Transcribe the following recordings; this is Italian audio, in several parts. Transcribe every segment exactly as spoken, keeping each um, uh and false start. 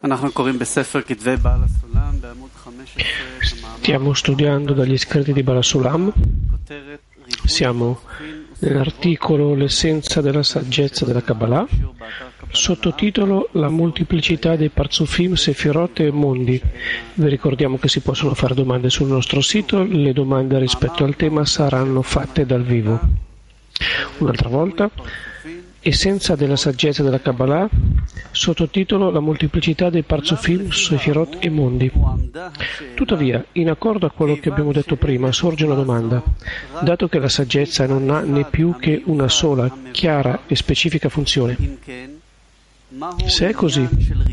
Stiamo studiando dagli scritti di Baal HaSulam. Siamo nell'articolo L'essenza della saggezza della Kabbalah, sottotitolo La molteplicità dei Parzufim, Sefirot e mondi. Vi ricordiamo che si possono fare domande sul nostro sito, le domande rispetto al tema saranno fatte dal vivo. Un'altra volta, Essenza della saggezza della Kabbalah, sottotitolo La molteplicità dei Parzufim, Sefirot e mondi. Tuttavia, in accordo a quello che abbiamo detto prima, sorge una domanda. Dato che la saggezza non ha né più che una sola, chiara e specifica funzione, se è così,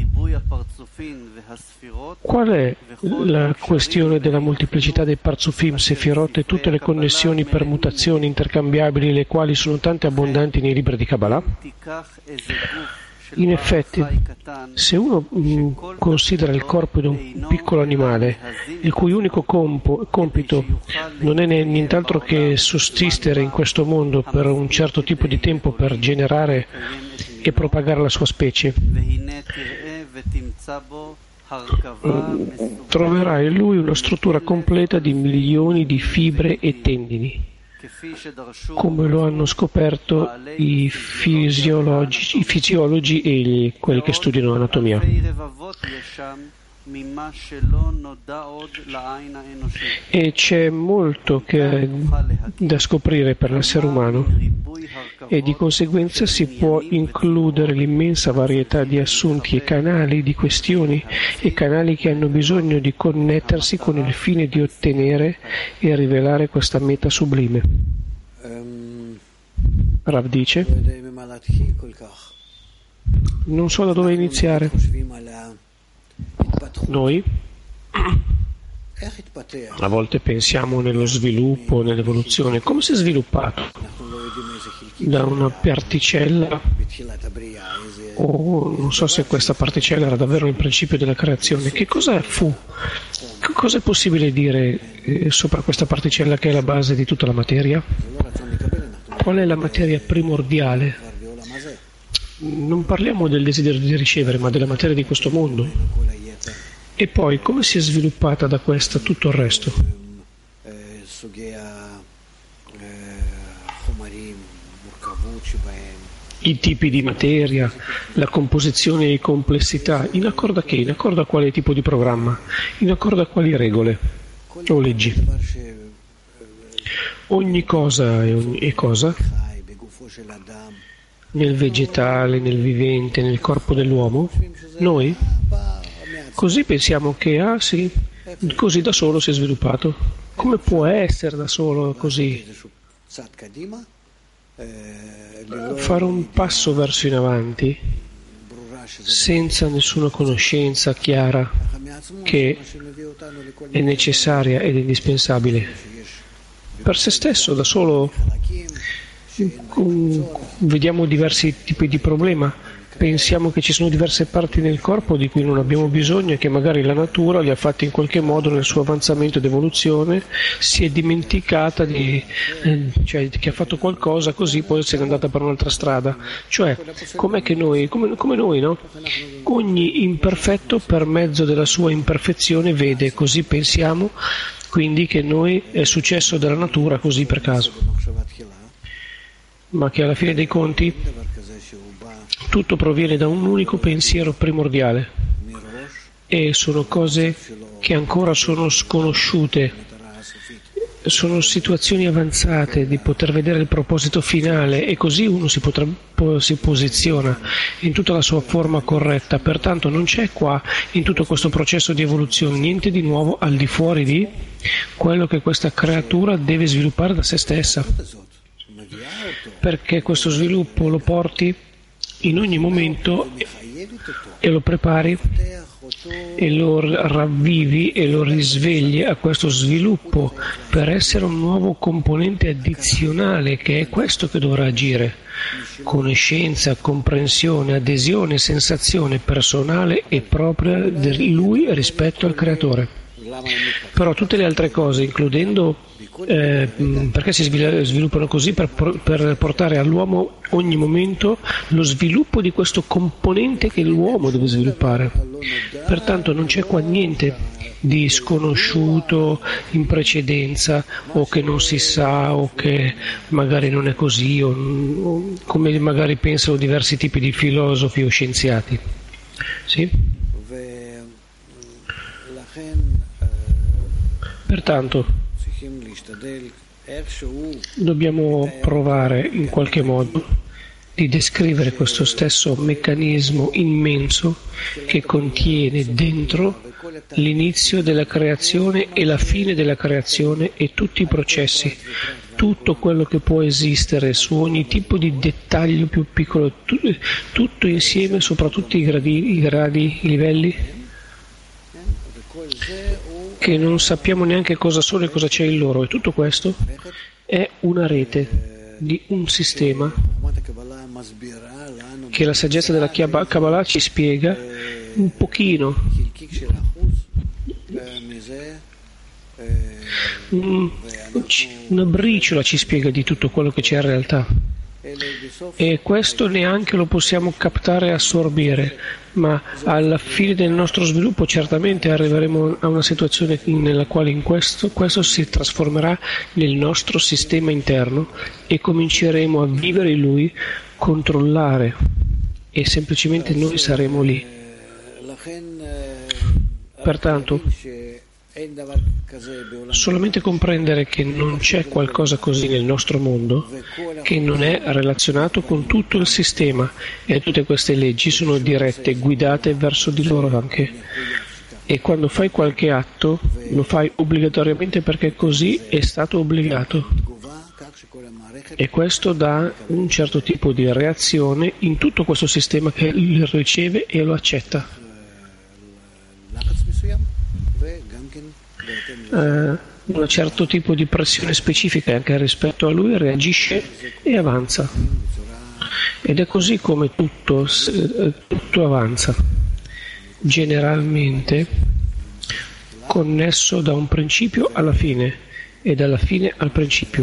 qual è la questione della molteplicità dei Parzufim, Sefirot e tutte le connessioni, permutazioni intercambiabili, le quali sono tante abbondanti nei libri di Kabbalah? In effetti, se uno mh, considera il corpo di un piccolo animale, il cui unico compo, compito non è nient'altro che sussistere in questo mondo per un certo tipo di tempo per generare e propagare la sua specie, troverà in lui una struttura completa di milioni di fibre e tendini, come lo hanno scoperto i fisiologi, i fisiologi e gli, quelli che studiano anatomia. E c'è molto che da scoprire per l'essere umano e di conseguenza si può includere l'immensa varietà di assunti e canali di questioni e canali che hanno bisogno di connettersi con il fine di ottenere e rivelare questa meta sublime. Rav dice: non so da dove iniziare. Noi a volte pensiamo nello sviluppo, nell'evoluzione. Come si è sviluppato? Da una particella, o non so se questa particella era davvero il principio della creazione. Che cosa fu? Che cosa è possibile dire eh, sopra questa particella che è la base di tutta la materia? Qual è la materia primordiale? Non parliamo del desiderio di ricevere, ma della materia di questo mondo. E poi, come si è sviluppata da questa tutto il resto? I tipi di materia, la composizione e complessità, in accordo a che? In accordo a quale tipo di programma? In accordo a quali regole o leggi? Ogni cosa è, ogni, è cosa? Nel vegetale, nel vivente, nel corpo dell'uomo? Noi? Così pensiamo che, ah sì, così da solo si è sviluppato. Come può essere da solo così? Fare un passo verso in avanti senza nessuna conoscenza chiara che è necessaria ed indispensabile. Per se stesso, da solo, vediamo diversi tipi di problema. Pensiamo che ci sono diverse parti del corpo di cui non abbiamo bisogno e che magari la natura li ha fatti in qualche modo nel suo avanzamento ed evoluzione, si è dimenticata di, eh, cioè che ha fatto qualcosa così poi se n'è andata per un'altra strada. Cioè, com'è che noi, come, come noi, no? Ogni imperfetto per mezzo della sua imperfezione vede, così pensiamo, quindi che noi è successo della natura così per caso. Ma che alla fine dei conti tutto proviene da un unico pensiero primordiale e sono cose che ancora sono sconosciute, sono situazioni avanzate di poter vedere il proposito finale e così uno si, potrà, si posiziona in tutta la sua forma corretta. Pertanto non c'è qua in tutto questo processo di evoluzione niente di nuovo al di fuori di quello che questa creatura deve sviluppare da se stessa, perché questo sviluppo lo porti in ogni momento e lo prepari e lo ravvivi e lo risvegli a questo sviluppo per essere un nuovo componente addizionale, che è questo che dovrà agire: conoscenza, comprensione, adesione, sensazione personale e propria di lui rispetto al creatore. Però tutte le altre cose, includendo Eh, perché si sviluppano così? Per, per portare all'uomo ogni momento lo sviluppo di questo componente che l'uomo deve sviluppare. Pertanto non c'è qua niente di sconosciuto in precedenza, o che non si sa, o che magari non è così, o, o come magari pensano diversi tipi di filosofi o scienziati. Sì? Pertanto dobbiamo provare in qualche modo di descrivere questo stesso meccanismo immenso che contiene dentro l'inizio della creazione e la fine della creazione e tutti i processi, tutto quello che può esistere su ogni tipo di dettaglio più piccolo, tutto insieme, soprattutto i gradi, i gradi, i livelli che non sappiamo neanche cosa sono e cosa c'è in loro, e tutto questo è una rete di un sistema che la saggezza della Kabbalah ci spiega un pochino, una briciola ci spiega di tutto quello che c'è in realtà, e questo neanche lo possiamo captare e assorbire, ma alla fine del nostro sviluppo certamente arriveremo a una situazione nella quale in questo, questo si trasformerà nel nostro sistema interno e cominceremo a vivere in lui, controllare, e semplicemente noi saremo lì. Pertanto solamente comprendere che non c'è qualcosa così nel nostro mondo che non è relazionato con tutto il sistema, e tutte queste leggi sono dirette, guidate verso di loro anche, e quando fai qualche atto lo fai obbligatoriamente perché così è stato obbligato, e questo dà un certo tipo di reazione in tutto questo sistema che lo riceve e lo accetta. Uh, un certo tipo di pressione specifica anche rispetto a lui reagisce e avanza, ed è così come tutto, tutto avanza, generalmente connesso da un principio alla fine e dalla fine al principio.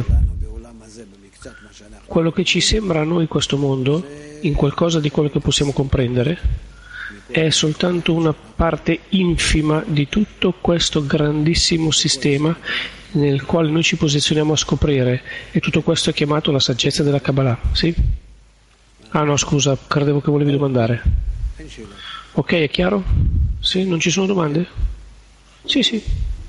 Quello che ci sembra a noi questo mondo, in qualcosa di quello che possiamo comprendere, è soltanto una parte infima di tutto questo grandissimo sistema nel quale noi ci posizioniamo a scoprire, e tutto questo è chiamato la saggezza della Kabbalah. Sì? Ah no, scusa, credevo che volevi domandare. Ok, è chiaro? Sì, non ci sono domande? Sì, sì.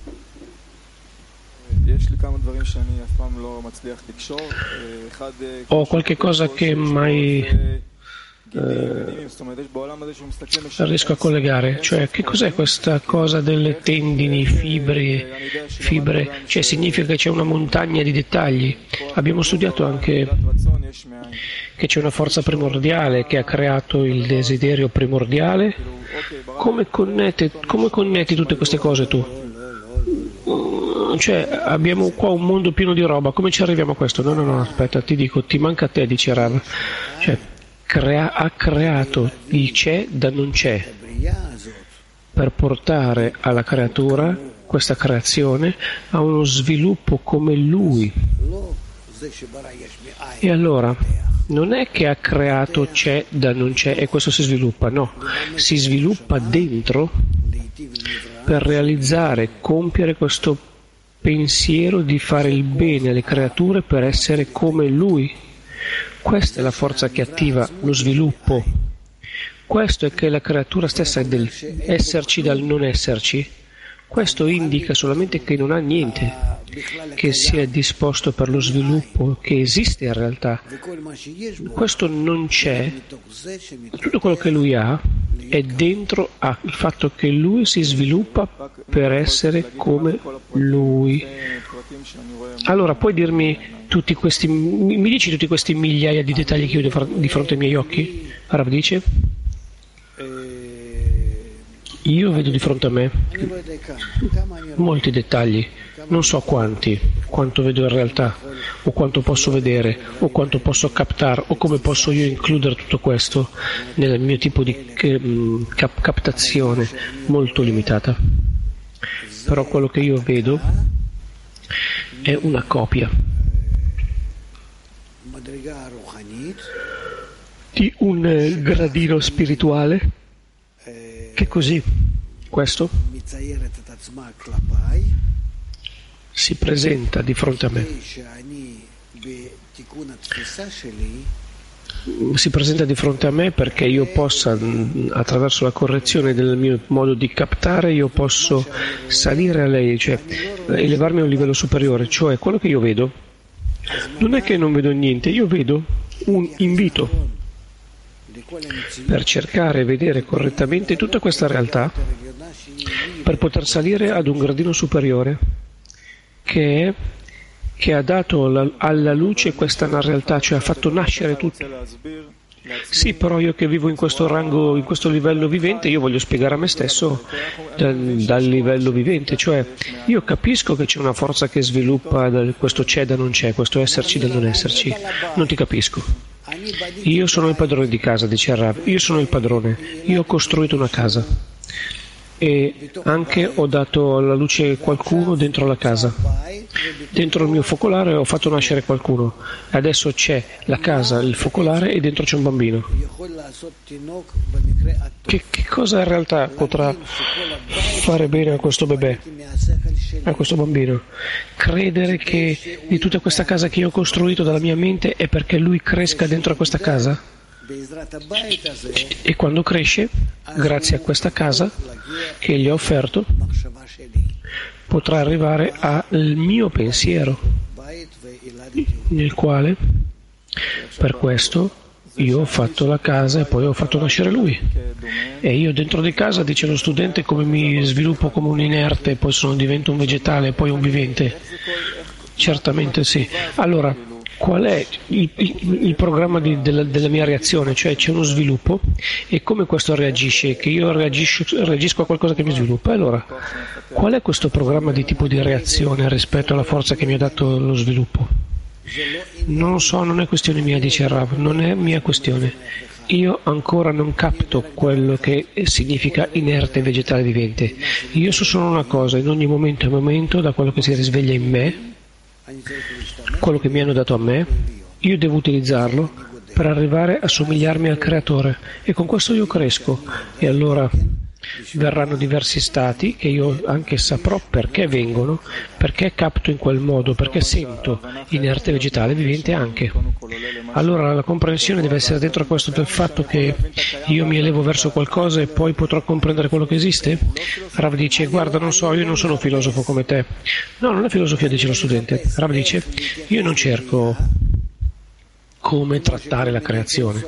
Ho qualche cosa che mai Uh, riesco a collegare, cioè che cos'è questa cosa delle tendini, fibre, fibre, cioè significa che c'è una montagna di dettagli. Abbiamo studiato anche che c'è una forza primordiale che ha creato il desiderio primordiale. Come connetti, come connetti tutte queste cose tu? Cioè abbiamo qua un mondo pieno di roba, come ci arriviamo a questo? No, no, no, aspetta, ti dico, ti manca a te, dice Rav. Cioè Crea- ha creato il c'è da non c'è per portare alla creatura, questa creazione, a uno sviluppo come lui. E allora non è che ha creato c'è da non c'è e questo si sviluppa, no, si sviluppa dentro per realizzare, compiere questo pensiero di fare il bene alle creature per essere come lui. Questa è la forza che attiva lo sviluppo. Questo è che la creatura stessa è del esserci dal non esserci. Questo indica solamente che non ha niente che sia disposto per lo sviluppo, che esiste in realtà. Questo non c'è. Tutto quello che lui ha è dentro a il fatto che lui si sviluppa per essere come lui. Allora, puoi dirmi tutti questi, mi dici tutti questi migliaia di dettagli che io ho di fronte ai miei occhi? Rav dice, io vedo di fronte a me molti dettagli, non so quanti, quanto vedo in realtà, o quanto posso vedere, o quanto posso captare, o come posso io includere tutto questo nel mio tipo di cap- captazione molto limitata. Però quello che io vedo è una copia di un eh, gradino spirituale che così, questo, si presenta di fronte a me. Si presenta di fronte a me perché io possa, attraverso la correzione del mio modo di captare, io posso salire a lei, cioè elevarmi a un livello superiore, cioè quello che io vedo non è che non vedo niente, io vedo un invito per cercare e vedere correttamente tutta questa realtà per poter salire ad un gradino superiore che è che ha dato alla, alla luce questa realtà, cioè ha fatto nascere tutto. Sì, però io che vivo in questo rango, in questo livello vivente, io voglio spiegare a me stesso dal, dal livello vivente, cioè io capisco che c'è una forza che sviluppa dal, questo c'è da non c'è, questo esserci da non esserci, non ti capisco. Io sono il padrone di casa, dice Rav, io sono il padrone, io ho costruito una casa e anche ho dato alla luce qualcuno dentro la casa. Dentro il mio focolare ho fatto nascere qualcuno. Adesso c'è la casa, il focolare e dentro c'è un bambino. Che, che cosa in realtà potrà fare bene a questo bebè, a questo bambino? Credere che di tutta questa casa che io ho costruito dalla mia mente è perché lui cresca dentro a questa casa? E quando cresce, grazie a questa casa che gli ho offerto, potrà arrivare al mio pensiero, nel quale, per questo, io ho fatto la casa e poi ho fatto nascere lui. E io dentro di casa, dice lo studente, come mi sviluppo come un inerte, poi sono, divento un vegetale e poi un vivente? Certamente sì. Allora, qual è il, il, il programma di, della, della mia reazione? Cioè c'è uno sviluppo e come questo reagisce? Che io reagisco, reagisco a qualcosa che mi sviluppa. Allora, qual è questo programma di tipo di reazione rispetto alla forza che mi ha dato lo sviluppo? Non lo so, non è questione mia, dice Rav, non è mia questione. Io ancora non capto quello che significa inerte vegetale vivente. Io so solo una cosa, in ogni momento e momento, da quello che si risveglia in me, quello che mi hanno dato a me, io devo utilizzarlo per arrivare a somigliarmi al creatore e con questo io cresco e allora verranno diversi stati che io anche saprò perché vengono, perché capto in quel modo, perché sento inerte vegetale vivente anche. Allora la comprensione deve essere dentro a questo del fatto che io mi elevo verso qualcosa e poi potrò comprendere quello che esiste? Rav dice, guarda, non so, io non sono filosofo come te. No, non è filosofia, dice lo studente. Rav dice, io non cerco come trattare la creazione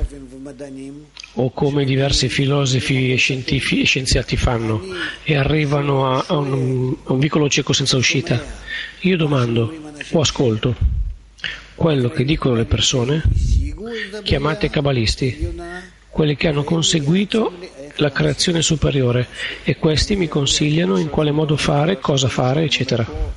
o come diversi filosofi e scientifici e scienziati fanno e arrivano a, a, un, a un vicolo cieco senza uscita. Io domando o ascolto quello che dicono le persone chiamate cabalisti, quelli che hanno conseguito la creazione superiore, e questi mi consigliano in quale modo fare, cosa fare, eccetera.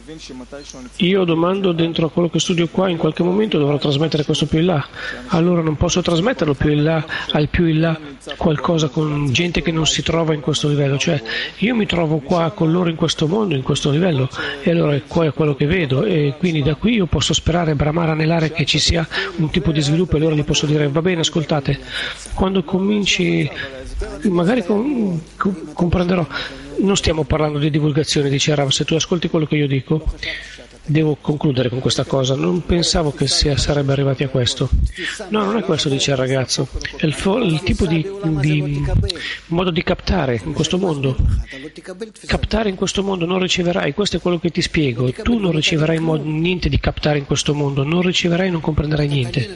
Io domando dentro a quello che studio qua, in qualche momento dovrò trasmettere questo più in là, allora non posso trasmetterlo più in là, al più in là qualcosa con gente che non si trova in questo livello, cioè io mi trovo qua con loro in questo mondo, in questo livello, e allora qua è quello che vedo, e quindi da qui io posso sperare, bramare, anelare che ci sia un tipo di sviluppo, e allora gli posso dire, va bene, ascoltate, quando cominci, magari com- com- comprenderò. Non stiamo parlando di divulgazione, dice Rav, se tu ascolti quello che io dico, devo concludere con questa cosa, non pensavo che sia, sarebbe arrivati a questo. No, non è questo, dice il ragazzo, è il, fo- il tipo di, di modo di captare in questo mondo. Captare in questo mondo non riceverai, questo è quello che ti spiego, tu non riceverai mod- niente di captare in questo mondo, non riceverai e non comprenderai niente.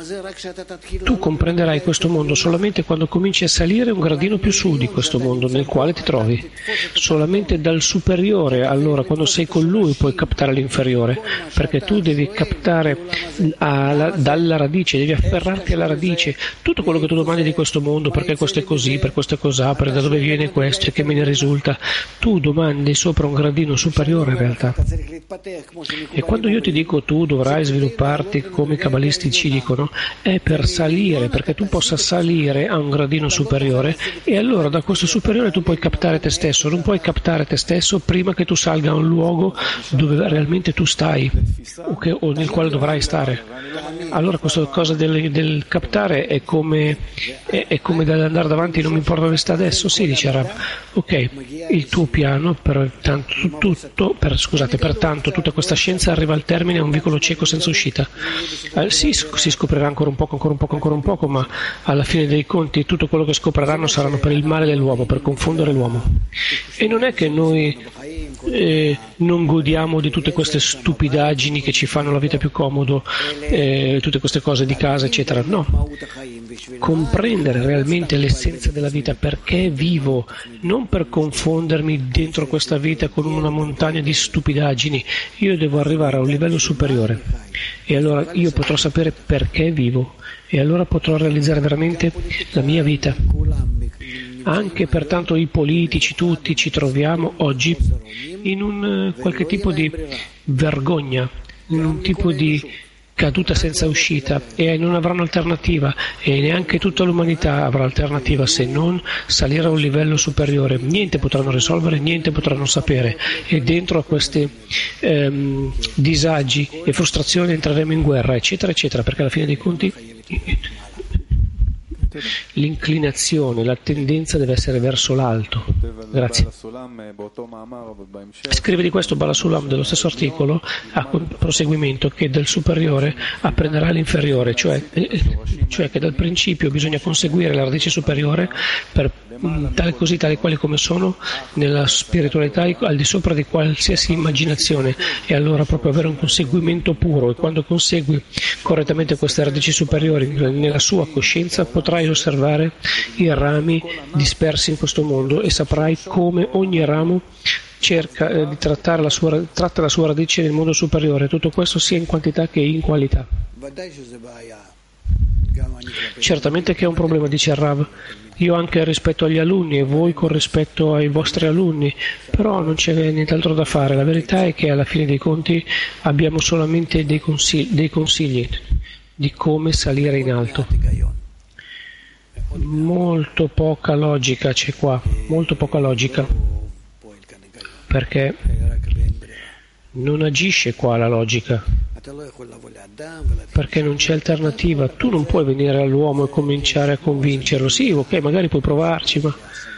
Tu comprenderai questo mondo solamente quando cominci a salire un gradino più su di questo mondo nel quale ti trovi. Solamente dal superiore, allora quando sei con lui puoi captare l'inferiore, perché tu devi captare alla, dalla radice, devi afferrarti alla radice tutto quello che tu domandi di questo mondo, perché questo è così, per questo è cos'ha, per da dove viene questo e che me ne risulta. Tu domandi sopra un gradino superiore in realtà, e quando io ti dico tu dovrai svilupparti come i cabalisti ci dicono, è per salire, perché tu possa salire a un gradino superiore, e allora da questo superiore tu puoi captare te stesso. Non puoi captare te stesso prima che tu salga a un luogo dove realmente attualmente tu stai o, che, o nel quale dovrai stare. Allora questa cosa del, del captare è come, è, è come andare davanti, non mi importa dove sta adesso. Sì, dice Rab, ok, il tuo piano per tanto, tutto, per, scusate, pertanto tutta questa scienza arriva al termine, a un vicolo cieco senza uscita. Eh, sì, si scoprirà ancora un poco, ancora un poco, ancora un poco, ma alla fine dei conti tutto quello che scopriranno saranno per il male dell'uomo, per confondere l'uomo. E non è che noi eh, non godiamo di tutte queste stupidaggini che ci fanno la vita più comodo, eh, tutte queste cose di casa, eccetera. No, comprendere realmente l'essenza della vita, perché vivo, non per confondermi dentro questa vita con una montagna di stupidaggini. Io devo arrivare a un livello superiore e allora io potrò sapere perché vivo e allora potrò realizzare veramente la mia vita. Anche pertanto i politici tutti ci troviamo oggi in un qualche tipo di vergogna, in un tipo di caduta senza uscita, e non avranno alternativa, e neanche tutta l'umanità avrà alternativa se non salire a un livello superiore. Niente potranno risolvere, niente potranno sapere, e dentro a questi ehm, disagi e frustrazioni entreremo in guerra, eccetera eccetera, perché alla fine dei conti l'inclinazione, la tendenza deve essere verso l'alto. Grazie. Scrive di questo Bala Sulam dello stesso articolo, a proseguimento, che del superiore apprenderà l'inferiore, cioè, cioè che dal principio bisogna conseguire la radice superiore per tale così, tali quali come sono, nella spiritualità al di sopra di qualsiasi immaginazione, e allora proprio avere un conseguimento puro, e quando consegui correttamente queste radici superiori nella sua coscienza potrai osservare i rami dispersi in questo mondo e saprai come ogni ramo cerca eh, di trattare la sua, tratta la sua radice nel mondo superiore, tutto questo sia in quantità che in qualità. Certamente che è un problema, dice il Rav. Io anche rispetto agli alunni e voi con rispetto ai vostri alunni, però non c'è nient'altro da fare. La verità è che alla fine dei conti abbiamo solamente dei consigli, dei consigli di come salire in alto. Molto poca logica c'è qua, molto poca logica, perché non agisce qua la logica, perché non c'è alternativa. Tu non puoi venire all'uomo e cominciare a convincerlo. Sì, ok, magari puoi provarci, ma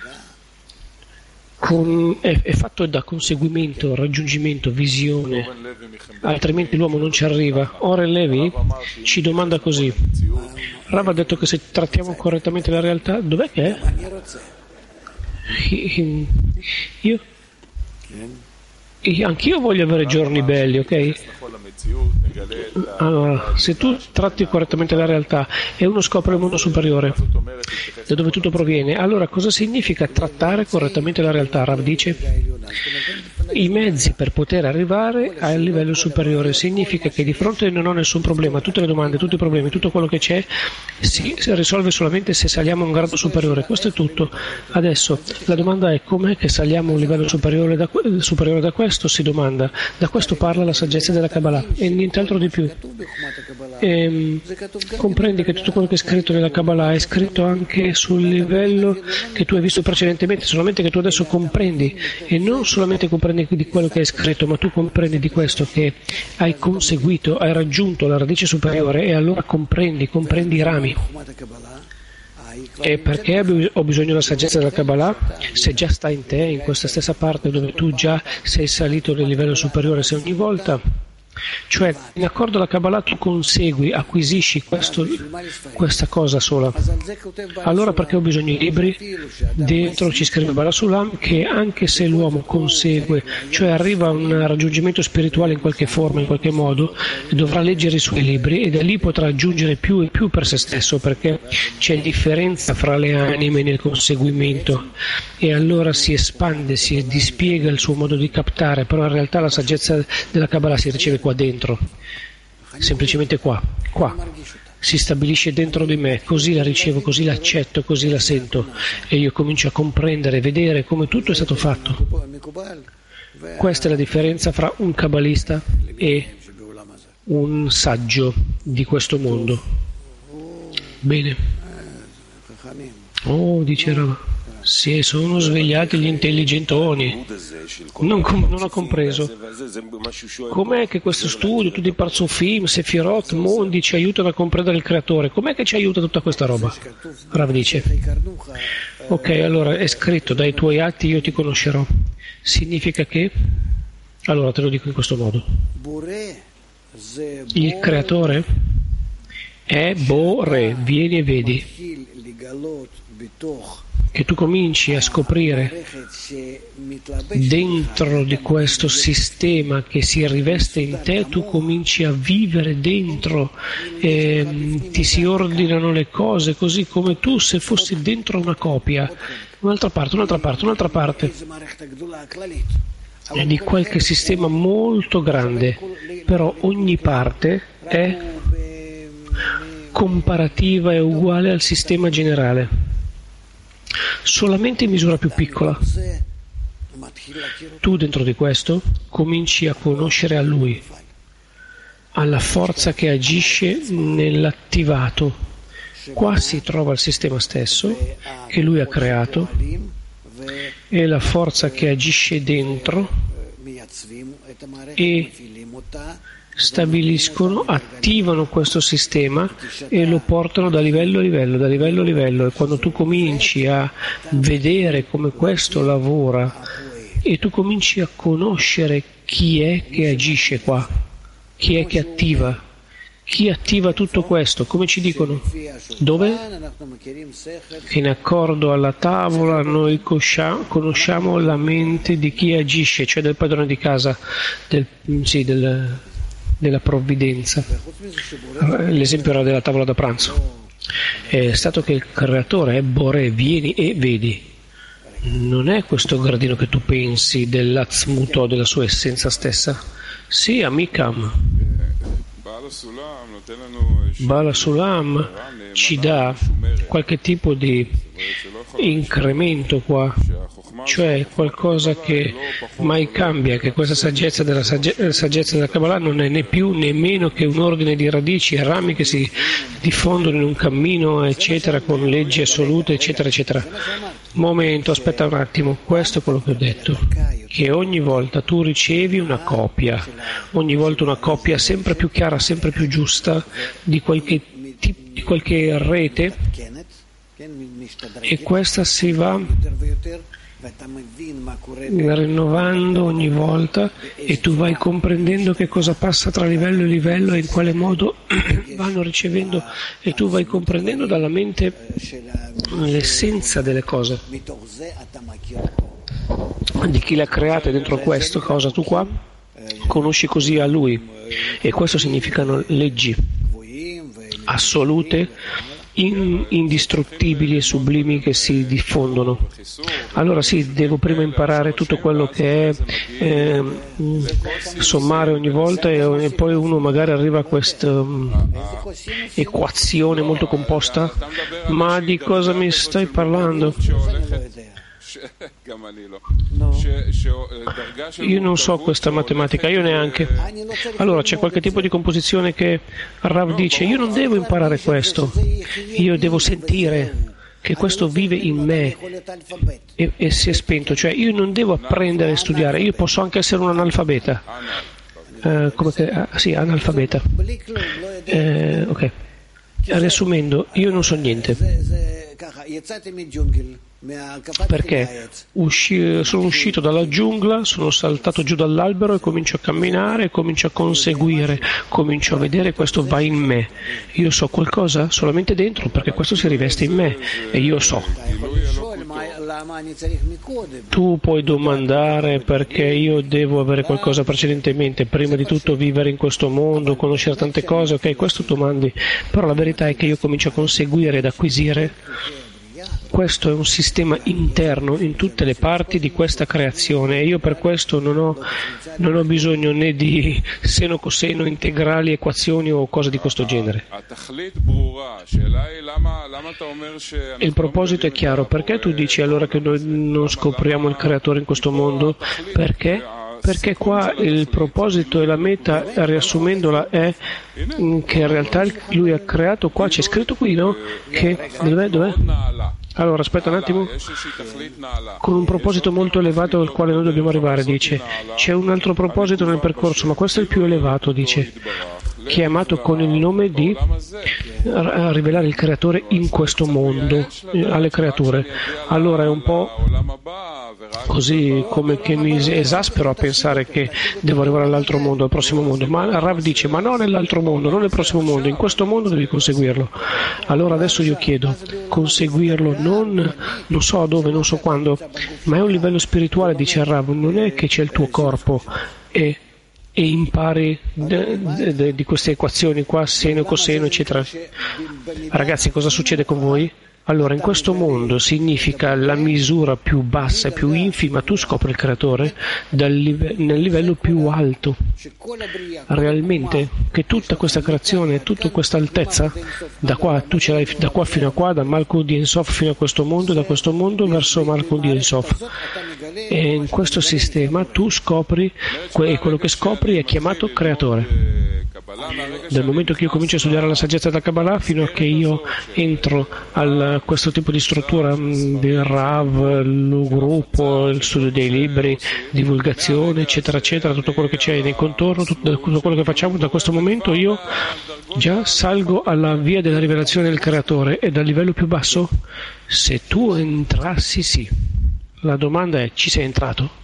con, è, è fatto da conseguimento, raggiungimento, visione, altrimenti l'uomo non ci arriva. Oren Levi ci domanda così: Rav ha detto che se trattiamo correttamente la realtà, dov'è che è? Io? Anch'io voglio avere giorni belli, ok? Allora, se tu tratti correttamente la realtà e uno scopre il mondo superiore, da dove tutto proviene, allora cosa significa trattare correttamente la realtà? Rav dice: i mezzi per poter arrivare al livello superiore. Significa che di fronte non ho nessun problema, tutte le domande, tutti i problemi, tutto quello che c'è si risolve solamente se saliamo a un grado superiore. Questo è tutto. Adesso la domanda è: com'è che saliamo a un livello superiore da, superiore da questo? Si domanda. Da questo parla la saggezza della Kabbalah e nient'altro di più. E, comprendi che tutto quello che è scritto nella Kabbalah è scritto anche sul livello che tu hai visto precedentemente, solamente che tu adesso comprendi, e non solamente comprendi di quello che è scritto, ma tu comprendi di questo che hai conseguito, hai raggiunto la radice superiore, e allora comprendi, comprendi i rami. E perché ho bisogno della saggezza della Kabbalah? Se già sta in te, in questa stessa parte dove tu già sei salito nel livello superiore, se ogni volta, cioè in accordo alla Kabbalah tu consegui, acquisisci questo, questa cosa sola, allora perché ho bisogno di libri? Dentro ci scrive Bala Sulam che anche se l'uomo consegue, cioè arriva a un raggiungimento spirituale in qualche forma, in qualche modo, dovrà leggere i suoi libri, e da lì potrà aggiungere più e più per se stesso, perché c'è differenza fra le anime nel conseguimento, e allora si espande, si dispiega il suo modo di captare. Però in realtà la saggezza della Kabbalah si riceve qua dentro, semplicemente qua, qua si stabilisce dentro di me, così la ricevo, così la accetto, così la sento, e io comincio a comprendere, vedere come tutto è stato fatto. Questa è la differenza fra un kabbalista e un saggio di questo mondo. Bene. Oh, dice Rav. Si sono svegliati gli intelligentoni. Non, com- non ho compreso. Com'è che questo studio, tutti i Parzufim, Sefirot, mondi ci aiutano a comprendere il creatore? Com'è che ci aiuta tutta questa roba? Rav dice. Ok, allora è scritto, dai tuoi atti io ti conoscerò. Significa che? Allora te lo dico in questo modo. Il creatore è Bore, vieni e vedi. Che tu cominci a scoprire dentro di questo sistema che si riveste in te, tu cominci a vivere dentro, eh, ti si ordinano le cose così come tu se fossi dentro una copia, un'altra parte, un'altra parte, un'altra parte è di qualche sistema molto grande, però ogni parte è comparativa e uguale al sistema generale, solamente in misura più piccola. Tu dentro di questo cominci a conoscere a lui, alla forza che agisce nell'attivato. Qua si trova il sistema stesso che lui ha creato e la forza che agisce dentro e stabiliscono, attivano questo sistema e lo portano da livello a livello, da livello a livello, e quando tu cominci a vedere come questo lavora e tu cominci a conoscere chi è che agisce qua, chi è che attiva, chi attiva tutto questo, come ci dicono? Dove? In accordo alla tavola noi conosciamo la mente di chi agisce, cioè del padrone di casa, del, sì, del della provvidenza. L'esempio era della tavola da pranzo. È stato che il creatore è Bore, vieni e vedi. Non è questo gradino che tu pensi dell'atzmuto, della sua essenza stessa. Sì, Amikam. Bala Sulam ci dà qualche tipo di incremento qua, cioè qualcosa che mai cambia, che questa saggezza della sagge- saggezza della Kabbalah non è né più né meno che un ordine di radici e rami che si diffondono in un cammino, eccetera, con leggi assolute, eccetera, eccetera. Momento, aspetta un attimo, questo è quello che ho detto, che ogni volta tu ricevi una copia, ogni volta una copia sempre più chiara, sempre più giusta di qualche, di qualche rete, e questa si va rinnovando ogni volta e tu vai comprendendo che cosa passa tra livello e livello e in quale modo vanno ricevendo, e tu vai comprendendo dalla mente l'essenza delle cose, di chi l'ha creata dentro questo cosa, tu qua conosci così a lui, e questo significano leggi assolute, indistruttibili e sublimi che si diffondono. Allora sì, devo prima imparare tutto quello che è eh, sommare ogni volta, e, e poi uno magari arriva a questa um, equazione molto composta. Ma di cosa mi stai parlando? Io non so questa matematica, io neanche. Allora c'è qualche tipo di composizione che Rav dice: io non devo imparare questo, io devo sentire che questo vive in me e, e si è spento, cioè io non devo apprendere e studiare, io posso anche essere un analfabeta, uh, come che, uh, sì, analfabeta. Uh, ok, riassumendo, io non so niente. Perché usci- sono uscito dalla giungla, sono saltato giù dall'albero e comincio a camminare, comincio a conseguire, comincio a vedere questo va in me. Io so qualcosa solamente dentro perché questo si riveste in me e io so. Tu puoi domandare perché io devo avere qualcosa precedentemente, prima di tutto vivere in questo mondo, conoscere tante cose, ok, questo domandi, però la verità è che io comincio a conseguire ed acquisire. Questo è un sistema interno in tutte le parti di questa creazione, e io per questo non ho, non ho bisogno né di seno, coseno, integrali, equazioni o cose di questo genere. Il proposito è chiaro. Perché tu dici allora che noi non scopriamo il creatore in questo mondo? Perché? Perché qua il proposito e la meta, riassumendola, è che in realtà lui ha creato qua, c'è scritto qui, no? Che, dov'è? Dov'è? Allora, aspetta un attimo. Con un proposito molto elevato al quale noi dobbiamo arrivare, dice. C'è un altro proposito nel percorso, ma questo è il più elevato, dice. Chiamato con il nome di rivelare il creatore in questo mondo, alle creature. Allora è un po' così come che mi esaspero a pensare che devo arrivare all'altro mondo, al prossimo mondo. Ma Rav dice, ma non nell'altro mondo, non nel prossimo mondo, in questo mondo devi conseguirlo. Allora adesso io chiedo, conseguirlo non, non so dove, non so quando, ma è un livello spirituale, dice Rav, non è che c'è il tuo corpo e e impari de, de, de, di queste equazioni qua, seno, coseno, eccetera. Ragazzi, cosa succede con voi? Allora, in questo mondo significa la misura più bassa e più infima, tu scopri il creatore dal live, nel livello più alto. Realmente, che tutta questa creazione, tutta questa altezza, da qua, tu ce l'hai da qua fino a qua, da Malkut di Ensof fino a questo mondo, da questo mondo verso Malkut di Ensof. E in questo sistema tu scopri, e quello che scopri è chiamato creatore. Dal momento che io comincio a studiare la saggezza della Kabbalah fino a che io entro a questo tipo di struttura del Rav, il gruppo, il studio dei libri, divulgazione, eccetera, eccetera, tutto quello che c'è nei contorni, tutto quello che facciamo, da questo momento io già salgo alla via della rivelazione del creatore. E dal livello più basso, se tu entrassi, sì. La domanda è, ci sei entrato?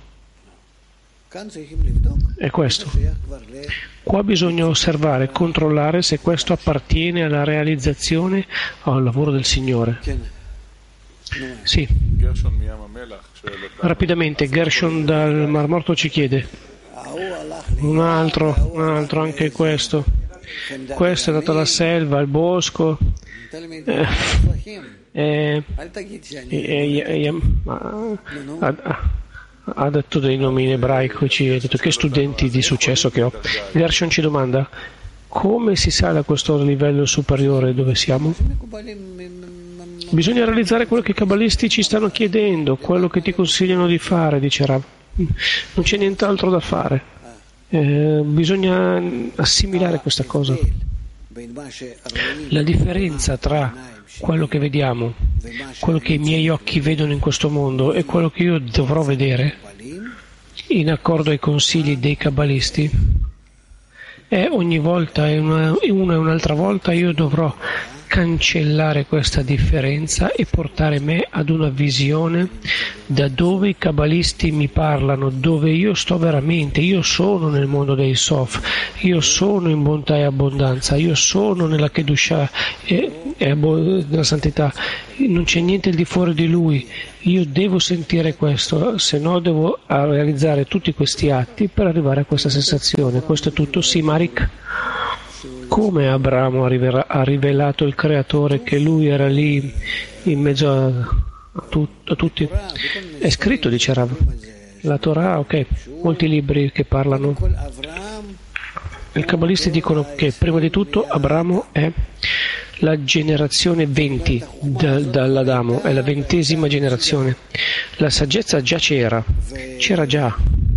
È questo. Qua bisogna osservare, controllare se questo appartiene alla realizzazione o al lavoro del Signore. Sì. Rapidamente, Gershon dal Mar Morto ci chiede. Un altro, un altro, anche questo. Questo è andato alla selva, al bosco. Eh, eh, eh, eh, eh, ha detto dei nomi in ebraico, ci ha detto che studenti di successo che ho. Gershon ci domanda, come si sale a questo livello superiore dove siamo? Bisogna realizzare quello che i cabalisti ci stanno chiedendo, quello che ti consigliano di fare, dice Rav. Non c'è nient'altro da fare. Eh, bisogna assimilare questa cosa. La differenza tra quello che vediamo, quello che i miei occhi vedono in questo mondo e quello che io dovrò vedere, in accordo ai consigli dei cabalisti, è ogni volta e una, una e un'altra volta io dovrò cancellare questa differenza e portare me ad una visione da dove i cabalisti mi parlano, dove io sto veramente, io sono nel mondo dei Sof, io sono in bontà e abbondanza, io sono nella Kedushah e, e nella santità, non c'è niente al di fuori di lui, io devo sentire questo, se no devo realizzare tutti questi atti per arrivare a questa sensazione. Questo è tutto. Sì, Marik? Come Abramo ha rivelato il creatore, che lui era lì in mezzo a, a, tut, a tutti? È scritto, dice Rav. La Torah, ok, molti libri che parlano. I cabalisti dicono che prima di tutto Abramo è la generazione venti da, dall'Adamo, è la ventesima generazione. La saggezza già c'era, c'era già.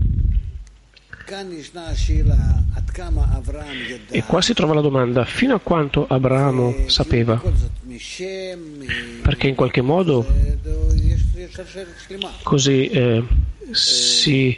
E qua si trova la domanda, fino a quanto Abramo sapeva? Perché in qualche modo così eh, si,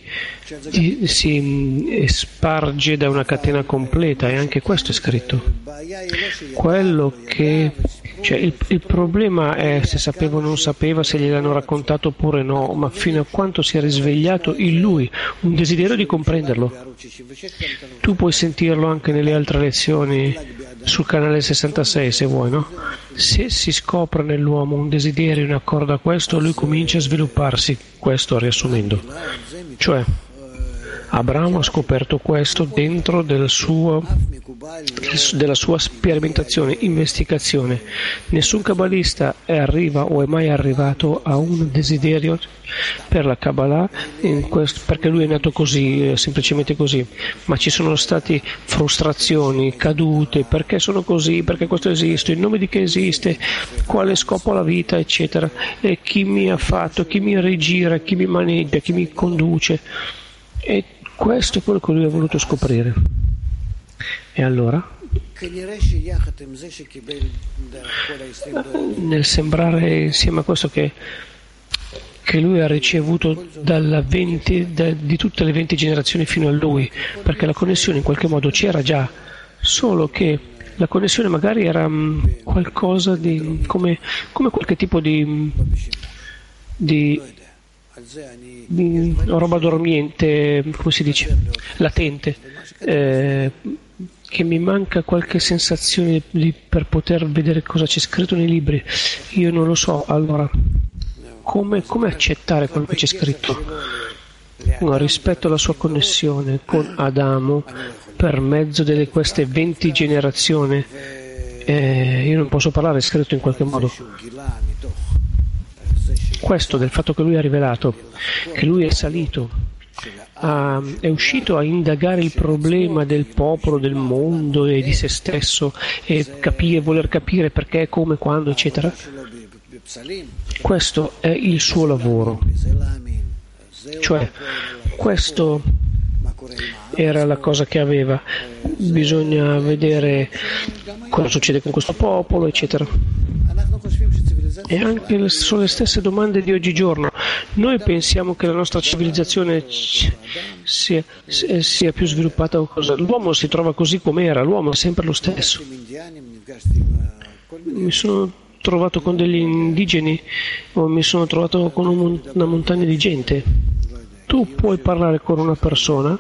si sparge da una catena completa, e anche questo è scritto. Quello che Cioè, il, il problema è se sapeva o non sapeva, se gliel'hanno raccontato oppure no, ma fino a quanto si è risvegliato in lui un desiderio di comprenderlo. Tu puoi sentirlo anche nelle altre lezioni sul canale sessantasei, se vuoi, no? Se si scopre nell'uomo un desiderio in accordo a questo, lui comincia a svilupparsi, questo riassumendo. Cioè, Abramo ha scoperto questo dentro del suo, della sua sperimentazione, investigazione. Nessun kabbalista arriva o è mai arrivato a un desiderio per la Kabbalah in questo, perché lui è nato così, semplicemente così, ma ci sono stati frustrazioni, cadute, perché sono così, perché questo esiste, in nome di che esiste, quale scopo ha la vita, eccetera, e chi mi ha fatto, chi mi rigira, chi mi maneggia, chi mi conduce. E questo è quello che lui ha voluto scoprire. E allora nel sembrare insieme a questo che, che lui ha ricevuto dalla venti, da, di tutte le venti generazioni fino a lui, perché la connessione in qualche modo c'era già, solo che la connessione magari era mh, qualcosa di come, come qualche tipo di, di, di roba dormiente, come si dice, latente, eh, che mi manca qualche sensazione di, per poter vedere cosa c'è scritto nei libri. Io non lo so, allora come, come accettare quello che c'è scritto? No, rispetto alla sua connessione con Adamo per mezzo di queste venti generazioni, eh, io non posso parlare, è scritto in qualche modo. Questo del fatto che lui ha rivelato, che lui è salito, ha, è uscito a indagare il problema del popolo, del mondo e di se stesso e capire, voler capire perché, come, quando, eccetera. Questo è il suo lavoro. Cioè, questo era la cosa che aveva. Bisogna vedere cosa succede con questo popolo, eccetera. E anche sono le stesse domande di oggigiorno. Noi pensiamo che la nostra civilizzazione sia, sia più sviluppata o cosa. L'uomo si trova così com'era, l'uomo è sempre lo stesso. Mi sono trovato con degli indigeni o mi sono trovato con una montagna di gente. Tu puoi parlare con una persona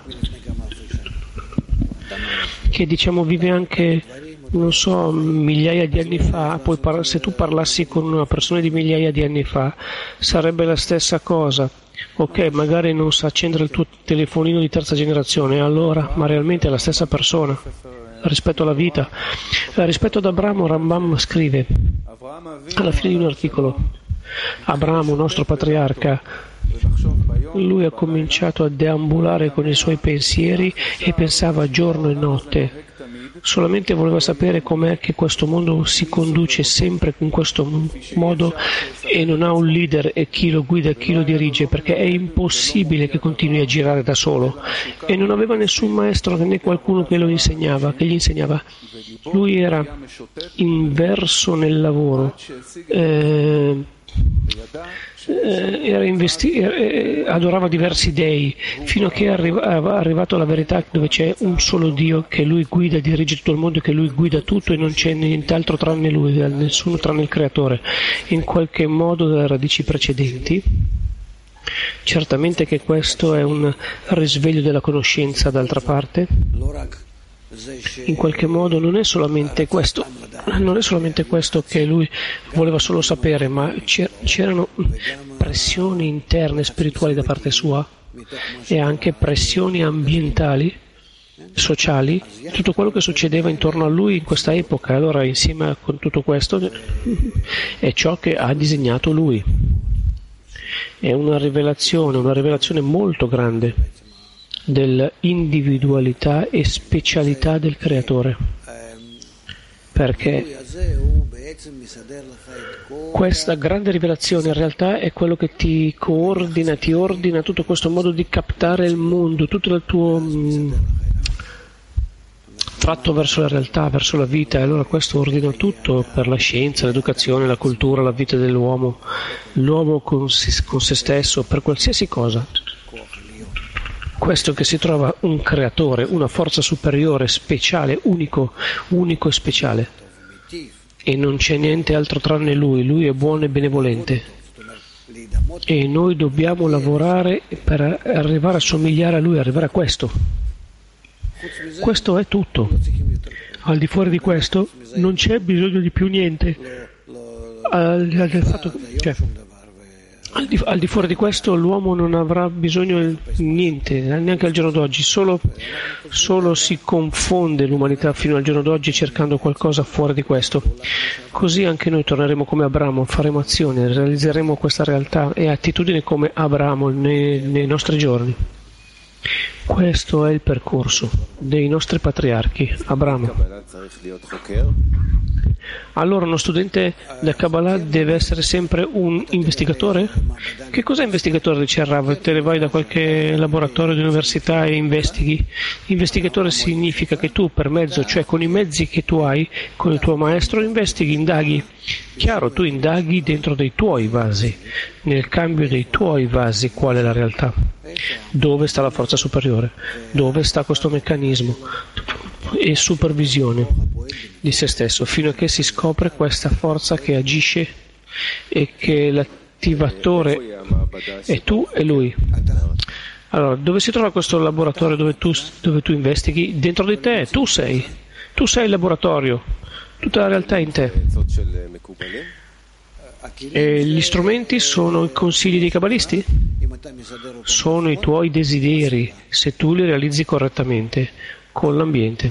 che diciamo vive anche, non so, migliaia di anni fa, puoi par- se tu parlassi con una persona di migliaia di anni fa sarebbe la stessa cosa. Ok, magari non sa accendere il tuo telefonino di terza generazione, allora, ma realmente è la stessa persona. Rispetto alla vita, rispetto ad Abramo, Rambam scrive alla fine di un articolo: Abramo, nostro patriarca, lui ha cominciato a deambulare con i suoi pensieri e pensava giorno e notte. Solamente voleva sapere com'è che questo mondo si conduce sempre in questo modo e non ha un leader e chi lo guida e chi lo dirige, perché è impossibile che continui a girare da solo, e non aveva nessun maestro né qualcuno che lo insegnava, che gli insegnava. Lui era immerso nel lavoro, eh, era investi- eh, adorava diversi dei, fino a che è arri- arrivato alla verità dove c'è un solo Dio che lui guida, dirige tutto il mondo, che lui guida tutto e non c'è nient'altro tranne lui, nessuno tranne il creatore. In qualche modo dalle radici precedenti, certamente che questo è un risveglio della conoscenza. D'altra parte, in qualche modo non è solamente questo, non è solamente questo che lui voleva solo sapere, ma c'erano pressioni interne spirituali da parte sua e anche pressioni ambientali, sociali, tutto quello che succedeva intorno a lui in questa epoca. Allora, insieme a con tutto questo, è ciò che ha disegnato lui. È una rivelazione, una rivelazione molto grande dell'individualità e specialità del creatore, perché questa grande rivelazione in realtà è quello che ti coordina, ti ordina tutto questo modo di captare il mondo, tutto il tuo mh, tratto verso la realtà, verso la vita. E allora questo ordina tutto per la scienza, l'educazione, la cultura, la vita dell'uomo, l'uomo con, con se stesso, per qualsiasi cosa. Questo che si trova un creatore, una forza superiore, speciale, unico, unico e speciale. E non c'è niente altro tranne lui, lui è buono e benevolente. E noi dobbiamo lavorare per arrivare a somigliare a lui, arrivare a questo. Questo è tutto. Al di fuori di questo non c'è bisogno di più niente. Al, al, fatto, cioè, Al di, al di fuori di questo l'uomo non avrà bisogno di niente, neanche al giorno d'oggi, solo, solo si confonde l'umanità fino al giorno d'oggi cercando qualcosa fuori di questo. Così anche noi torneremo come Abramo, faremo azione, realizzeremo questa realtà e attitudine come Abramo nei, nei nostri giorni. Questo è il percorso dei nostri patriarchi. Abramo. Allora uno studente del Kabbalah deve essere sempre un investigatore? Che cos'è investigatore, dice il Rav? Te ne vai da qualche laboratorio di università e investighi? Investigatore significa che tu per mezzo, cioè con i mezzi che tu hai, con il tuo maestro, investighi, indaghi. Chiaro, tu indaghi dentro dei tuoi vasi, nel cambio dei tuoi vasi qual è la realtà, dove sta la forza superiore, dove sta questo meccanismo e supervisione di se stesso, fino a che si scopre questa forza che agisce e che l'attivatore è tu e lui. Allora, dove si trova questo laboratorio dove tu, dove tu investighi? Dentro di te, tu sei, tu sei il laboratorio, tutta la realtà è in te. E gli strumenti sono i consigli dei cabalisti? Sono i tuoi desideri, se tu li realizzi correttamente con l'ambiente.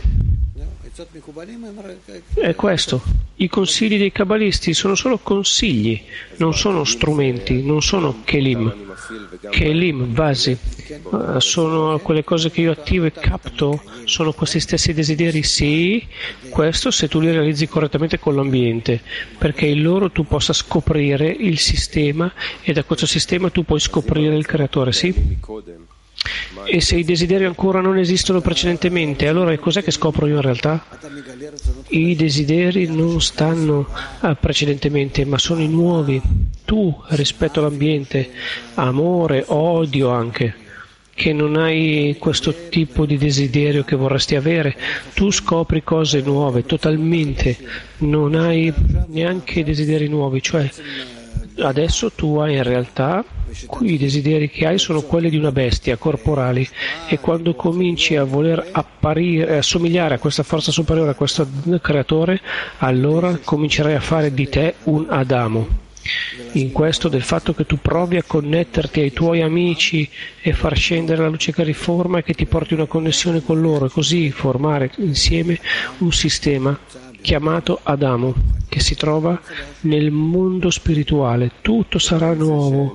È questo. I consigli dei cabalisti sono solo consigli, non sono strumenti, non sono kelim. Kelim, vasi, sono quelle cose che io attivo e capto, sono questi stessi desideri, sì, questo se tu li realizzi correttamente con l'ambiente, perché in loro tu possa scoprire il sistema e da questo sistema tu puoi scoprire il creatore, sì? E se i desideri ancora non esistono precedentemente, allora cos'è che scopro io in realtà? I desideri non stanno precedentemente, ma sono i nuovi. Tu, rispetto all'ambiente, amore, odio anche, che non hai questo tipo di desiderio che vorresti avere, tu scopri cose nuove, totalmente, non hai neanche desideri nuovi, cioè adesso tu hai in realtà i desideri che hai sono quelli di una bestia, corporali, e quando cominci a voler apparire, assomigliare a questa forza superiore, a questo creatore, allora comincerai a fare di te un Adamo. In questo del fatto che tu provi a connetterti ai tuoi amici e far scendere la luce che riforma e che ti porti una connessione con loro e così formare insieme un sistema chiamato Adamo, che si trova nel mondo spirituale. Tutto sarà nuovo.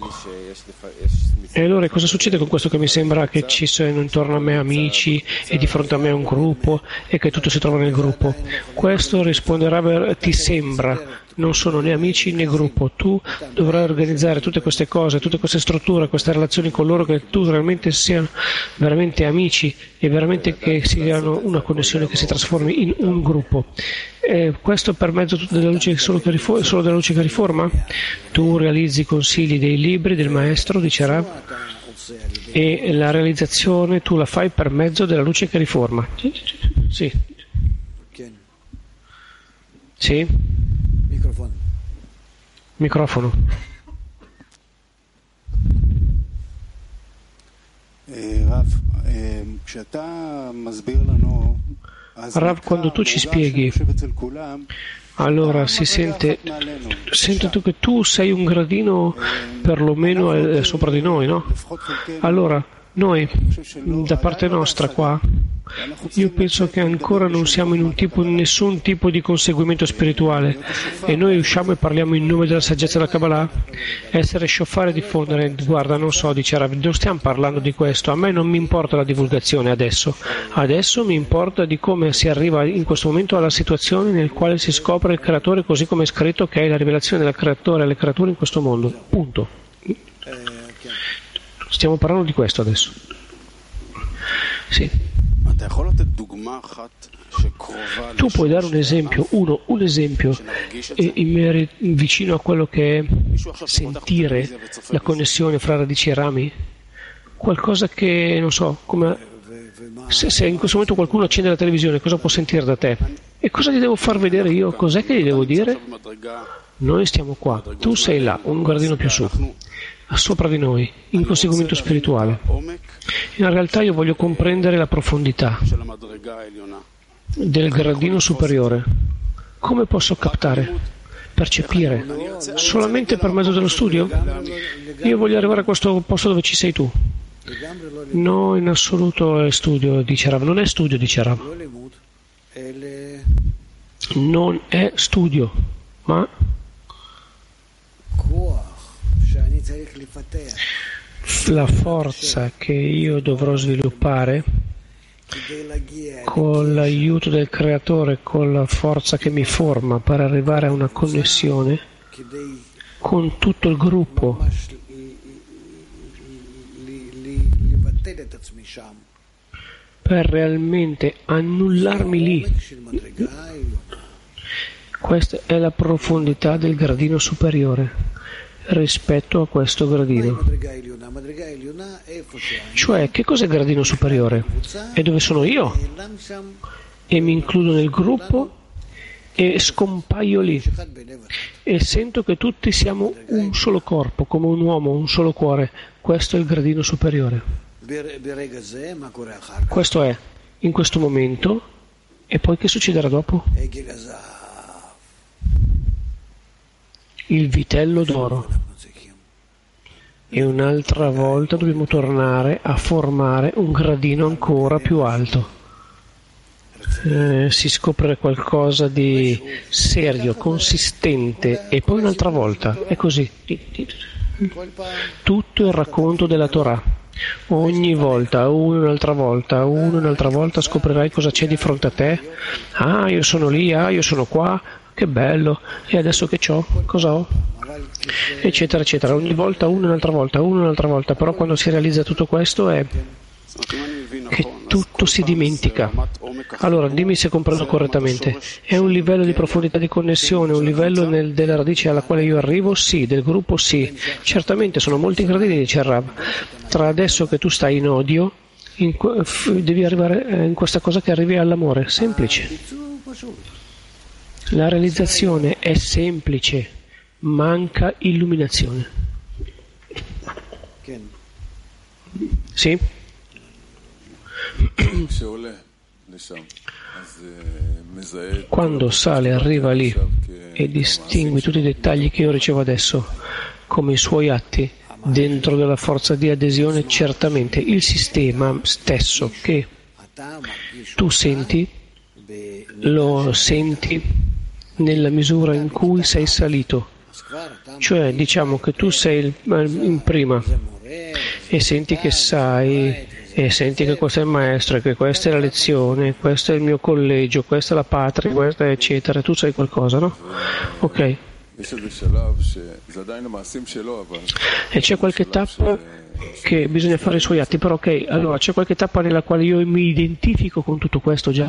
E allora cosa succede con questo che mi sembra che ci siano intorno a me amici e di fronte a me un gruppo e che tutto si trova nel gruppo? Questo risponderà, ti sembra, non sono né amici né gruppo. Tu dovrai organizzare tutte queste cose, tutte queste strutture, queste relazioni con loro, che tu realmente siano veramente amici e veramente che siano una connessione che si trasformi in un gruppo. E questo per mezzo della luce solo, che riforma, solo della luce che riforma? Tu realizzi i consigli dei libri del maestro, dice Rav, e la realizzazione tu la fai per mezzo della luce che riforma. Sì. Sì. Microfono. Microfono. Rav, quando tu ci spieghi, allora si sente, sente tu che tu sei un gradino perlomeno sopra di noi, no? Allora, noi, da parte nostra qua, io penso che ancora non siamo in, un tipo, in nessun tipo di conseguimento spirituale, e noi usciamo e parliamo in nome della saggezza della Kabbalah. Essere scioffare e diffondere, guarda, non so, dice Rav, non stiamo parlando di questo, a me non mi importa la divulgazione adesso, adesso mi importa di come si arriva in questo momento alla situazione nel quale si scopre il creatore così come è scritto, che è la rivelazione del creatore alle creature in questo mondo, punto. Stiamo parlando di questo adesso. Sì. Tu puoi dare un esempio, uno, un esempio in, vicino a quello che è sentire la connessione fra radici e rami? Qualcosa che, non so, come se, se in questo momento qualcuno accende la televisione, cosa può sentire da te? E cosa gli devo far vedere io? Cos'è che gli devo dire? Noi stiamo qua, tu sei là, un gradino più su, sopra di noi, in conseguimento spirituale. In realtà io voglio comprendere la profondità del gradino superiore. Come posso captare, percepire? Solamente per mezzo dello studio? Io voglio arrivare a questo posto dove ci sei tu. No, in assoluto è studio, dice Rav. Non è studio, dice Rav. Non è studio, ma la forza che io dovrò sviluppare con l'aiuto del creatore, con la forza che mi forma per arrivare a una connessione con tutto il gruppo, per realmente annullarmi lì. Questa è la profondità del gradino superiore rispetto a questo gradino. Cioè, che cos'è il gradino superiore? È dove sono io e mi includo nel gruppo e scompaio lì e sento che tutti siamo un solo corpo, come un uomo, un solo cuore. Questo è il gradino superiore. Questo è in questo momento. E poi che succederà dopo? Il vitello d'oro. E un'altra volta dobbiamo tornare a formare un gradino ancora più alto. Eh, si scopre qualcosa di serio, consistente, e poi un'altra volta. È così. Tutto il racconto della Torah. Ogni volta, una un'altra volta, una un'altra volta scoprirai cosa c'è di fronte a te. Ah, io sono lì, ah, io sono qua. Che bello, e adesso che c'ho? Cosa ho? Eccetera, eccetera. Ogni volta, una un'altra volta, una un'altra volta. Però quando si realizza tutto questo è che tutto si dimentica. Allora, dimmi se comprendo correttamente. È un livello di profondità di connessione, un livello nel, della radice alla quale io arrivo? Sì. Del gruppo? Sì. Certamente, sono molti gradini, dice il Rav. Tra adesso che tu stai in odio, in, devi arrivare in questa cosa che arrivi all'amore. Semplice. La realizzazione è semplice, manca illuminazione. Sì? Quando sale, arriva lì e distingui tutti i dettagli che io ricevo adesso come i suoi atti dentro della forza di adesione, certamente il sistema stesso che tu senti, lo senti nella misura in cui sei salito. Cioè, diciamo che tu sei in prima e senti che sai, e senti che questo è il maestro, che questa è la lezione, questo è il mio collegio, questa è la patria, questa è eccetera. Tu sai qualcosa, no? Ok. E c'è qualche tappa che bisogna fare i suoi atti, però ok, allora c'è qualche tappa nella quale io mi identifico con tutto questo già?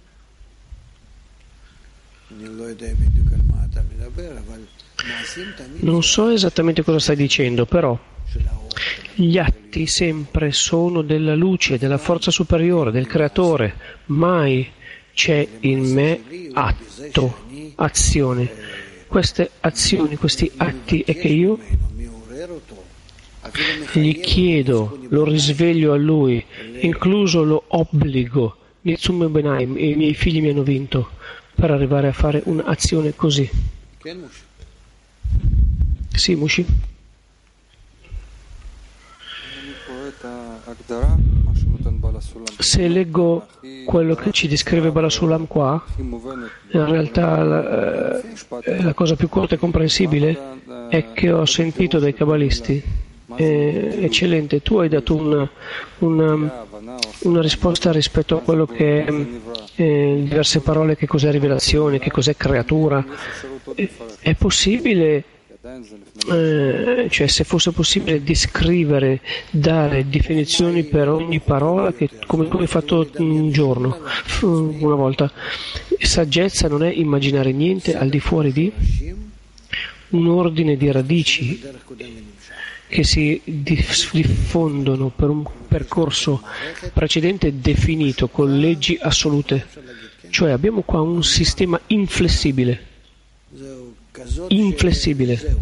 Non so esattamente cosa stai dicendo, però gli atti sempre sono della luce, della forza superiore, del creatore. Mai c'è in me atto, azione. Queste azioni, questi atti è che io gli chiedo, lo risveglio a lui, incluso lo obbligo. Nitsume Benaim, e i miei figli mi hanno vinto per arrivare a fare un'azione così. Sì, Mushi? Se leggo quello che ci descrive Balasulam qua, in realtà la, eh, la cosa più corta e comprensibile è che ho sentito dai cabalisti. Eh, eccellente, tu hai dato una, una, una risposta rispetto a quello che è eh, diverse parole, che cos'è rivelazione, che cos'è creatura. Eh, è possibile, eh, cioè se fosse possibile descrivere, dare definizioni per ogni parola, che, come tu hai fatto un giorno, una volta. Saggezza non è immaginare niente al di fuori di un ordine di radici che si diffondono per un percorso precedente definito con leggi assolute. Cioè abbiamo qua un sistema inflessibile, inflessibile,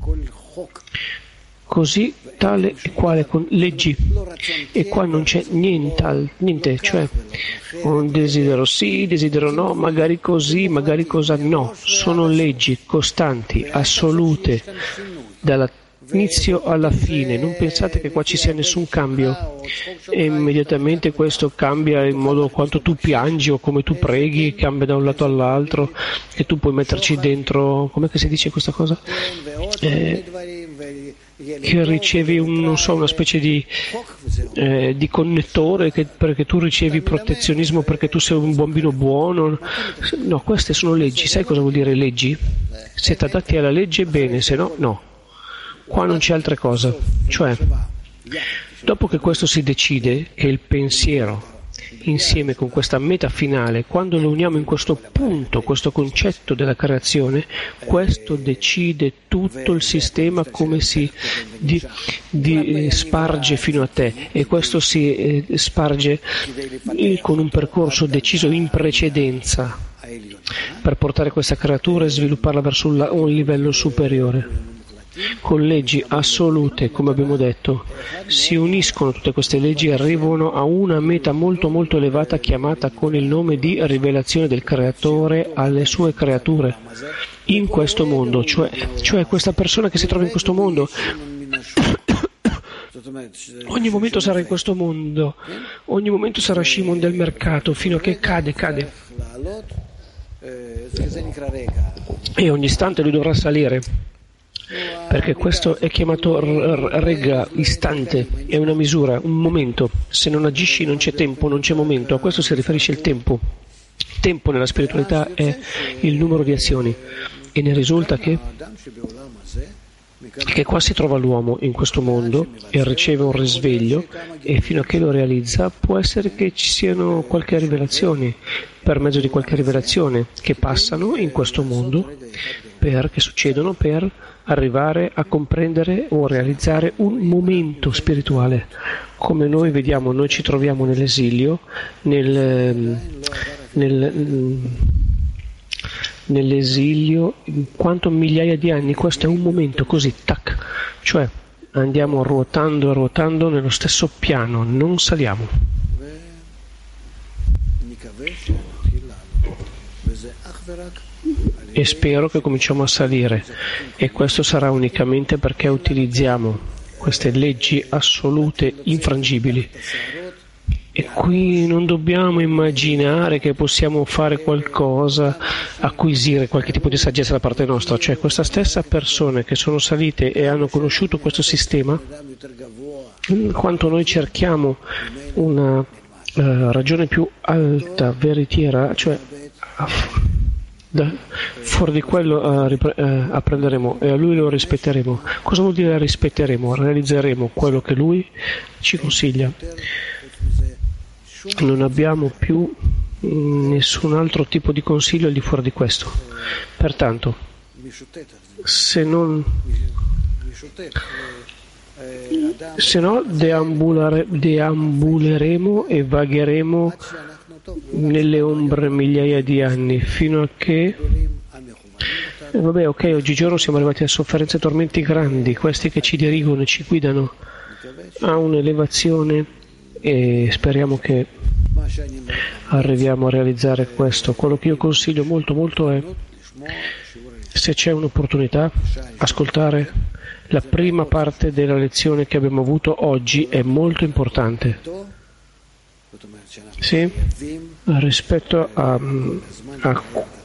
così tale e quale, con leggi, e qua non c'è niente, niente, cioè un desidero sì, desidero no, magari così, magari cosa, no, sono leggi costanti, assolute, dalla inizio alla fine. Non pensate che qua ci sia nessun cambio e immediatamente questo cambia in modo quanto tu piangi o come tu preghi, cambia da un lato all'altro e tu puoi metterci dentro, com'è che si dice questa cosa? Eh, che ricevi un, non so, una specie di, eh, di connettore che, perché tu ricevi protezionismo perché tu sei un bambino buono. No, queste sono leggi. Sai cosa vuol dire leggi? Se ti adatti alla legge, bene, se no, no. Qua non c'è altra cosa. Cioè, dopo che questo si decide, che il pensiero insieme con questa meta finale, quando lo uniamo in questo punto, questo concetto della creazione, questo decide tutto il sistema come si di, di, sparge fino a te, e questo si eh, sparge in, con un percorso deciso in precedenza per portare questa creatura e svilupparla verso un, un livello superiore. Con leggi assolute, come abbiamo detto, si uniscono tutte queste leggi e arrivano a una meta molto molto elevata chiamata con il nome di rivelazione del creatore alle sue creature in questo mondo, cioè, cioè questa persona che si trova in questo mondo ogni momento sarà in questo mondo, ogni momento sarà Shimon del mercato fino a che cade, cade e ogni istante lui dovrà salire, perché questo è chiamato rega, istante, è una misura, un momento. Se non agisci non c'è tempo, non c'è momento. A questo si riferisce il tempo. Tempo nella spiritualità è il numero di azioni, e ne risulta che che qua si trova l'uomo in questo mondo e riceve un risveglio, e fino a che lo realizza può essere che ci siano qualche rivelazioni, per mezzo di qualche rivelazione che passano in questo mondo, per, che succedono per arrivare a comprendere o realizzare un momento spirituale. Come noi vediamo, noi ci troviamo nell'esilio, nel, nel, nell'esilio quanto migliaia di anni. Questo è un momento così, tac, cioè andiamo ruotando e ruotando nello stesso piano, non saliamo. E spero che cominciamo a salire, e questo sarà unicamente perché utilizziamo queste leggi assolute infrangibili. E qui non dobbiamo immaginare che possiamo fare qualcosa, acquisire qualche tipo di saggezza da parte nostra, cioè questa stessa persone che sono salite e hanno conosciuto questo sistema, quanto noi cerchiamo una uh, ragione più alta, veritiera, cioè da, fuori di quello uh, ripre- uh, apprenderemo e a lui lo rispetteremo. Cosa vuol dire rispetteremo? Realizzeremo quello che lui ci consiglia. Non abbiamo più nessun altro tipo di consiglio al di fuori di questo. Pertanto, se non se no deambulare, deambuleremo e vagheremo nelle ombre migliaia di anni, fino a che eh, vabbè, ok, oggigiorno siamo arrivati a sofferenze e tormenti grandi, questi che ci dirigono e ci guidano a un'elevazione, e speriamo che arriviamo a realizzare questo. Quello che io consiglio molto molto è, se c'è un'opportunità, ascoltare la prima parte della lezione che abbiamo avuto oggi, è molto importante. Sì, rispetto a, a,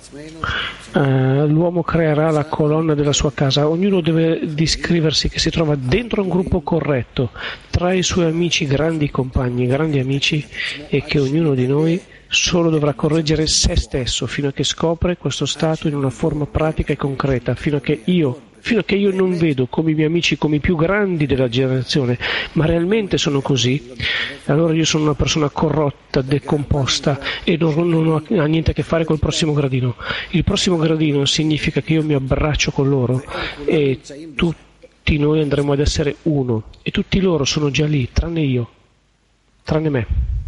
a l'uomo creerà la colonna della sua casa. Ognuno deve descriversi che si trova dentro un gruppo corretto, tra i suoi amici, grandi compagni, grandi amici, e che ognuno di noi solo dovrà correggere se stesso fino a che scopre questo stato in una forma pratica e concreta, fino a che io fino a che io non vedo come i miei amici come i più grandi della generazione, ma realmente sono così, allora io sono una persona corrotta, decomposta, e non, non ho niente a che fare col prossimo gradino. Il prossimo gradino significa che io mi abbraccio con loro e tutti noi andremo ad essere uno, e tutti loro sono già lì, tranne io, tranne me.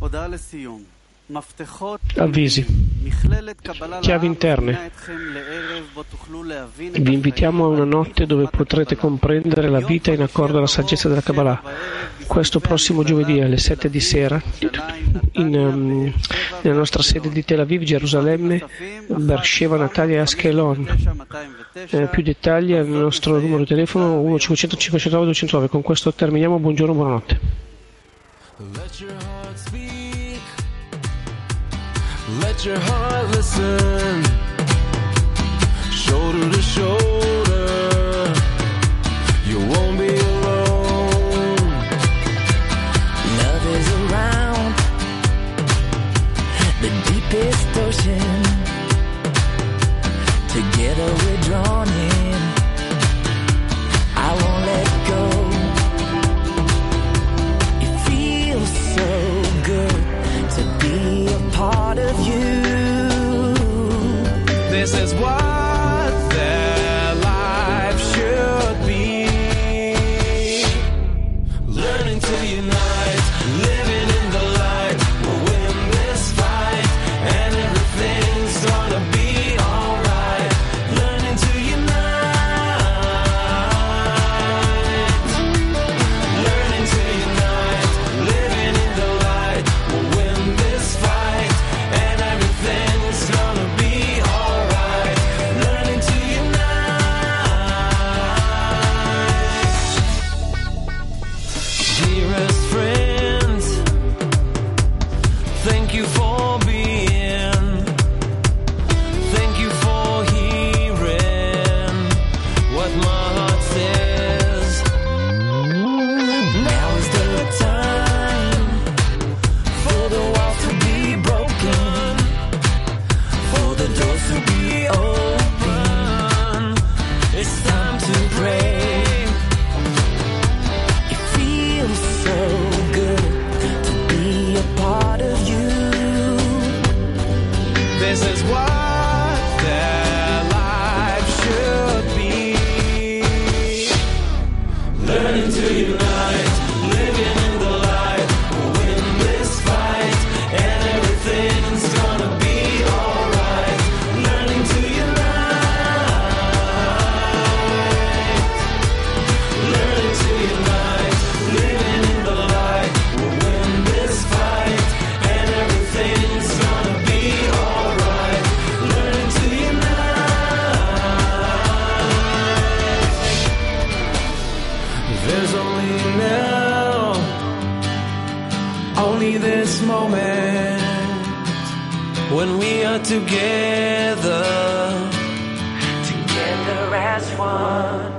Avvisi, chiavi interne. Vi invitiamo a una notte dove potrete comprendere la vita in accordo alla saggezza della Kabbalah. Questo prossimo giovedì alle sette di sera in, um, nella nostra sede di Tel Aviv, Gerusalemme, Beersheva, Natalia e Askelon. Eh, più dettagli al nostro numero di telefono uno cinquecento cinquecentonove duecentonove. Con questo terminiamo. Buongiorno, buonanotte. Let your heart listen, shoulder to shoulder, you won't be alone. This is what their life should be. Learning to unite, living in the light. We'll win this fight, and everything's gonna be alright. Learning to unite, learning to unite, living in the light. We'll win this fight, and everything's gonna be alright. Learning to unite. Dearest friends, thank you for being, thank you for hearing what my heart says. Now is the time for the walls to be broken, for the doors to be open. It's time to pray. It feels so good to be a part of you. This is what their life should be. Learning to unite, living in the light. We'll win this fight, and everything's gonna be alright. Learning to unite, learning to unite, living in the light. We'll win this fight, and everything's gonna be alright. Learning to unite. There's only now, only this moment, when we are together, together as one.